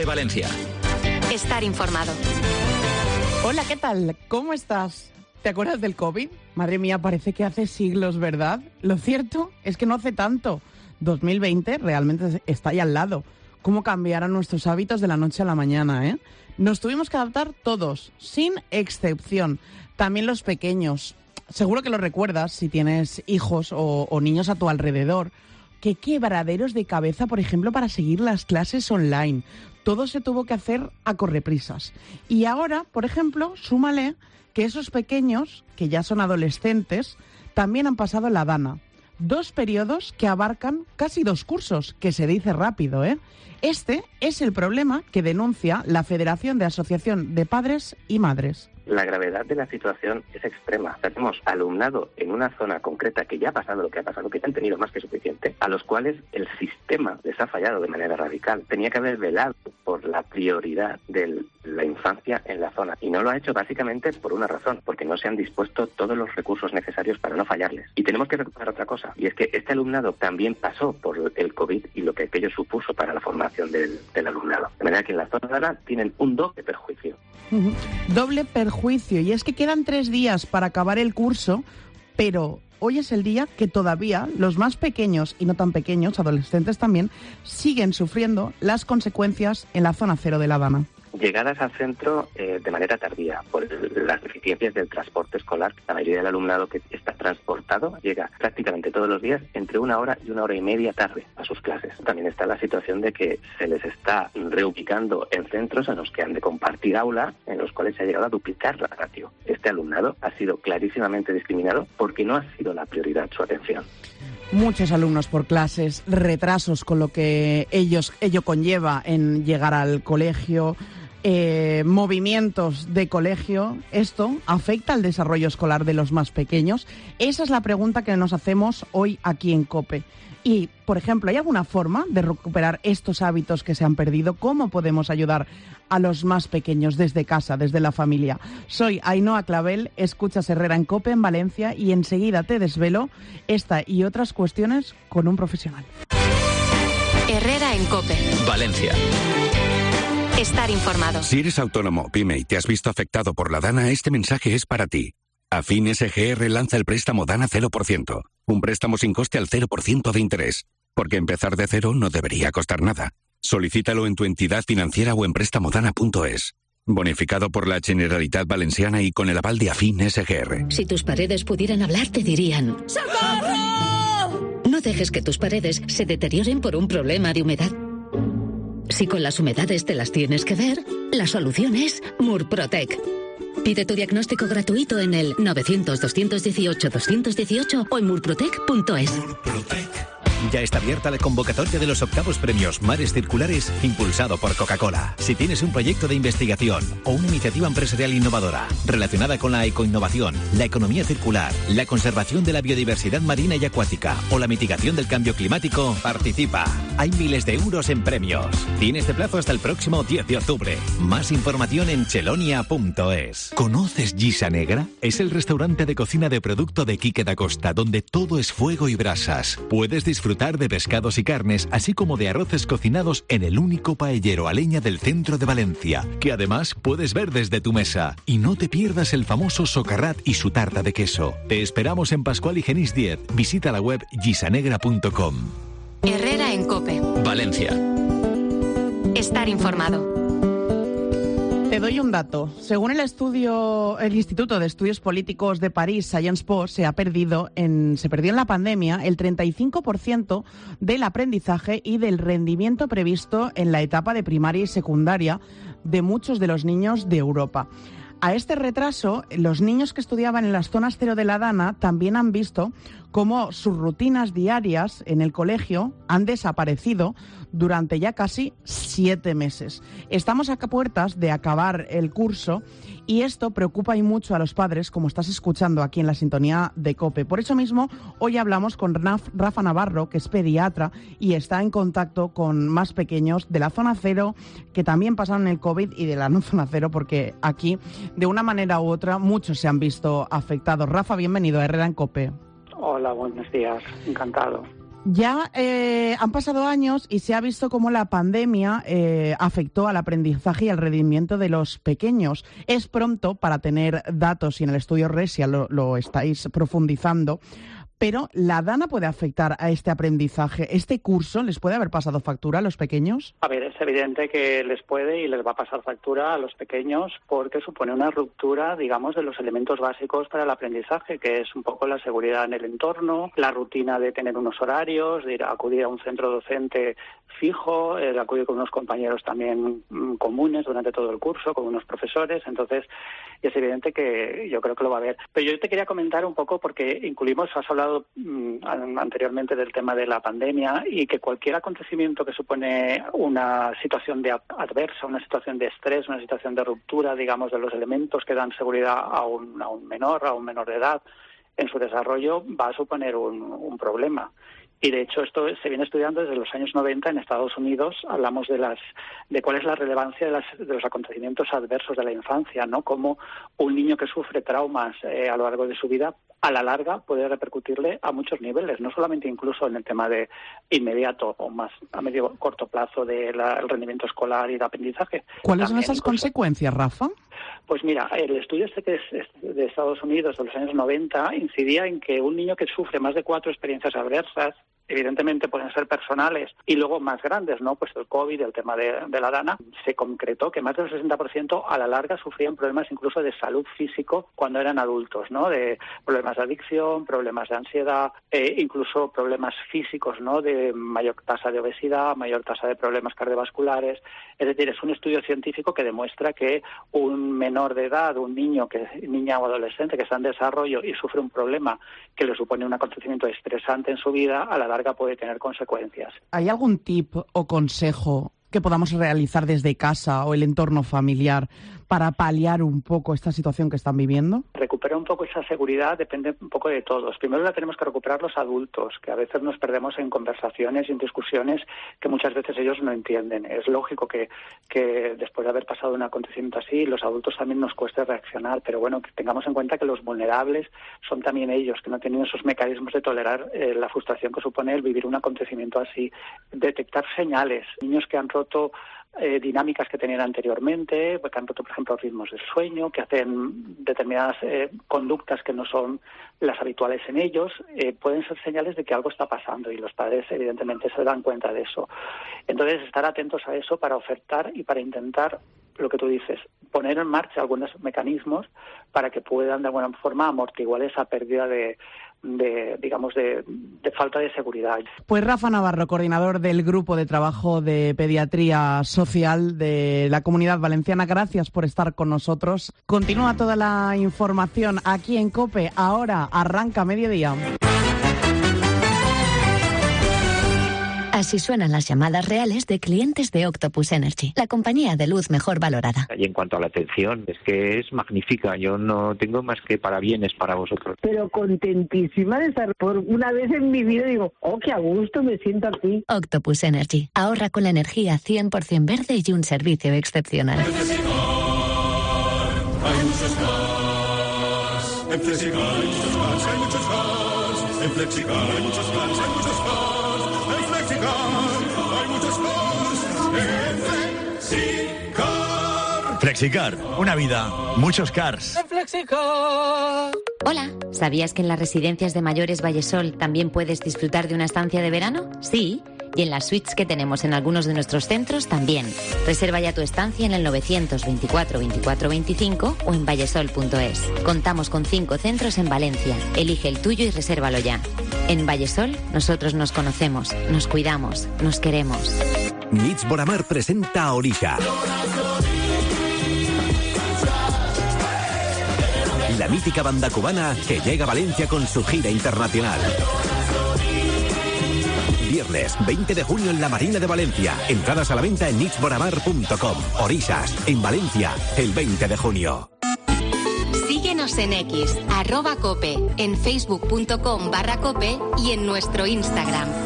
de Valencia. Estar informado. Hola, ¿qué tal? ¿Cómo estás? ¿Te acuerdas del COVID? Madre mía, parece que hace siglos, ¿verdad? Lo cierto es que no hace tanto. 2020 realmente está ahí al lado. ¿Cómo cambiaron nuestros hábitos de la noche a la mañana, eh? Nos tuvimos que adaptar todos, sin excepción. También los pequeños. Seguro que lo recuerdas si tienes hijos o niños a tu alrededor. Qué quebraderos de cabeza, por ejemplo, para seguir las clases online. Todo se tuvo que hacer a correprisas. Y ahora, por ejemplo, súmale que esos pequeños, que ya son adolescentes, también han pasado la DANA. 2 periodos que abarcan casi 2 cursos, que se dice rápido, ¿eh? Este es el problema que denuncia la Federación de Asociación de Padres y Madres. La gravedad de la situación es extrema. Tenemos alumnado en una zona concreta que ya ha pasado lo que ha pasado, que ya han tenido más que suficiente, a los cuales el sistema les ha fallado de manera radical. Tenía que haber velado por la prioridad de la infancia en la zona y no lo ha hecho básicamente por una razón, porque no se han dispuesto todos los recursos necesarios para no fallarles. Y tenemos que recuperar otra cosa, y es que este alumnado también pasó por el COVID y lo que aquello supuso para la formación del alumnado. De manera que en la zona tienen un doble perjuicio. Doble perjuicio, y es que quedan 3 días para acabar el curso, pero hoy es el día que todavía los más pequeños y no tan pequeños, adolescentes también, siguen sufriendo las consecuencias en la zona cero de La Habana. Llegadas al centro de manera tardía por las deficiencias del transporte escolar. La mayoría del alumnado que está transportado llega prácticamente todos los días entre 1 hora y 1 hora y media tarde a sus clases. También está la situación de que se les está reubicando en centros en los que han de compartir aula, en los cuales se ha llegado a duplicar la ratio. Este alumnado ha sido clarísimamente discriminado porque no ha sido la prioridad su atención. Muchos alumnos por clases, retrasos con lo que ello conlleva en llegar al colegio, movimientos de colegio. ¿Esto afecta al desarrollo escolar de los más pequeños? Esa es la pregunta que nos hacemos hoy aquí en COPE. Y, por ejemplo, ¿hay alguna forma de recuperar estos hábitos que se han perdido? ¿Cómo podemos ayudar a los más pequeños desde casa, desde la familia? Soy Ainhoa Clavel, escuchas Herrera en COPE en Valencia y enseguida te desvelo esta y otras cuestiones con un profesional. Herrera en COPE. Valencia. Estar informado. Si eres autónomo, pyme y te has visto afectado por la DANA, este mensaje es para ti. Afin SGR lanza el préstamo DANA 0%. Un préstamo sin coste al 0% de interés. Porque empezar de cero no debería costar nada. Solicítalo en tu entidad financiera o en prestamodana.es. Bonificado por la Generalitat Valenciana y con el aval de Afin SGR. Si tus paredes pudieran hablar, te dirían: ¡socorro! No dejes que tus paredes se deterioren por un problema de humedad. Si con las humedades te las tienes que ver, la solución es Murprotec. Pide tu diagnóstico gratuito en el 900-218-218 o en murprotec.es. Ya está abierta la convocatoria de los 8º premios Mares Circulares, impulsado por Coca-Cola. Si tienes un proyecto de investigación o una iniciativa empresarial innovadora relacionada con la ecoinnovación, la economía circular, la conservación de la biodiversidad marina y acuática o la mitigación del cambio climático, participa. Hay miles de euros en premios. Tienes de plazo hasta el próximo 10 de octubre. Más información en chelonia.es. ¿Conoces Gisa Negra? Es el restaurante de cocina de producto de Quique da Costa, donde todo es fuego y brasas. Puedes disfrutar de pescados y carnes, así como de arroces cocinados en el único paellero a leña del centro de Valencia, que además puedes ver desde tu mesa. Y no te pierdas el famoso socarrat y su tarta de queso. Te esperamos en Pascual y Genís 10. Visita la web gisanegra.com. Herrera en COPE. Valencia. Estar informado. Te doy un dato. Según el Instituto de Estudios Políticos de París, Sciences Po, se perdió en la pandemia el 35% del aprendizaje y del rendimiento previsto en la etapa de primaria y secundaria de muchos de los niños de Europa. A este retraso, los niños que estudiaban en las zonas cero de la DANA también han visto cómo sus rutinas diarias en el colegio han desaparecido durante ya casi 7 meses. Estamos a puertas de acabar el curso y esto preocupa y mucho a los padres, como estás escuchando aquí en la sintonía de COPE. Por eso mismo, hoy hablamos con Rafa Navarro, que es pediatra y está en contacto con más pequeños de la zona cero, que también pasaron el COVID, y de la no zona cero, porque aquí, de una manera u otra, muchos se han visto afectados. Rafa, bienvenido a Herrera en COPE. Hola, buenos días, encantado. Ya han pasado años y se ha visto cómo la pandemia afectó al aprendizaje y al rendimiento de los pequeños. Es pronto para tener datos y en el estudio RESIA lo estáis profundizando. Pero ¿la DANA puede afectar a este aprendizaje? ¿Este curso les puede haber pasado factura a los pequeños? A ver, es evidente que les puede y les va a pasar factura a los pequeños porque supone una ruptura, digamos, de los elementos básicos para el aprendizaje, que es un poco la seguridad en el entorno, la rutina de tener unos horarios, de acudir a un centro docente fijo, de acudir con unos compañeros también comunes durante todo el curso, con unos profesores. Entonces, es evidente que yo creo que lo va a haber. Pero yo te quería comentar un poco porque has hablado anteriormente del tema de la pandemia y que cualquier acontecimiento que supone una situación adversa, una situación de estrés, una situación de ruptura, digamos, de los elementos que dan seguridad a un menor de edad en su desarrollo, va a suponer un problema. Y de hecho esto se viene estudiando desde los años 90 en Estados Unidos. Hablamos de cuál es la relevancia de los acontecimientos adversos de la infancia, ¿no? Cómo un niño que sufre traumas a lo largo de su vida, a la larga puede repercutirle a muchos niveles, no solamente incluso en el tema de inmediato o más a medio corto plazo del rendimiento escolar y de aprendizaje. ¿Cuáles son esas consecuencias, Rafa? Pues mira, el estudio que es de Estados Unidos de los años 90 incidía en que un niño que sufre más de 4 experiencias adversas, evidentemente pueden ser personales y luego más grandes, ¿no? Pues el COVID, el tema de la DANA, se concretó que más del 60% a la larga sufrían problemas incluso de salud físico cuando eran adultos, ¿no? De problemas de adicción, problemas de ansiedad, incluso problemas físicos, ¿no? De mayor tasa de obesidad, mayor tasa de problemas cardiovasculares. Es decir, es un estudio científico que demuestra que un menor de edad, un niña o adolescente que está en desarrollo y sufre un problema que le supone un acontecimiento estresante en su vida, a la larga puede tener consecuencias. ¿Hay algún tip o consejo que podamos realizar desde casa o el entorno familiar para paliar un poco esta situación que están viviendo? Recuperar un poco esa seguridad depende un poco de todos. Primero la tenemos que recuperar los adultos, que a veces nos perdemos en conversaciones y en discusiones que muchas veces ellos no entienden. Es lógico que después de haber pasado un acontecimiento así, los adultos también nos cueste reaccionar, pero bueno, que tengamos en cuenta que los vulnerables son también ellos, que no tienen esos mecanismos de tolerar la frustración que supone el vivir un acontecimiento así. Detectar señales, niños que han roto dinámicas que tenían anteriormente, que han roto, por ejemplo, ritmos del sueño, que hacen determinadas conductas que no son las habituales en ellos, pueden ser señales de que algo está pasando y los padres evidentemente se dan cuenta de eso. Entonces, estar atentos a eso para ofertar y para intentar, lo que tú dices, poner en marcha algunos mecanismos para que puedan de alguna forma amortiguar esa pérdida de falta de seguridad. Pues Rafa Navarro, coordinador del Grupo de Trabajo de Pediatría Social de la Comunidad Valenciana, gracias por estar con nosotros. Continúa toda la información aquí en COPE. Ahora arranca mediodía. Así suenan las llamadas reales de clientes de Octopus Energy, la compañía de luz mejor valorada. Y en cuanto a la atención, es que es magnífica. Yo no tengo más que parabienes para vosotros. Pero contentísima de estar por una vez en mi vida. Digo, qué a gusto me siento aquí. Octopus Energy. Ahorra con la energía 100% verde y un servicio excepcional. En Flexicar hay muchos más. En Flexicar hay muchos más. Hay muchos más. En Flexicar hay muchos más. Hay muchos más. Flexicar, una vida, muchos cars. Hola, ¿sabías que en las residencias de mayores Vallesol también puedes disfrutar de una estancia de verano? Sí, y en las suites que tenemos en algunos de nuestros centros también. Reserva ya tu estancia en el 924 24 25 o en vallesol.es. Contamos con 5 centros en Valencia. Elige el tuyo y resérvalo ya. En Vallesol, nosotros nos conocemos, nos cuidamos, nos queremos. Nits Boramar presenta a Orisha, la mítica banda cubana que llega a Valencia con su gira internacional. Viernes 20 de junio en la Marina de Valencia. Entradas a la venta en nitsboramar.com. Orishas, en Valencia, el 20 de junio. Síguenos en X, @cope, en facebook.com/cope y en nuestro Instagram,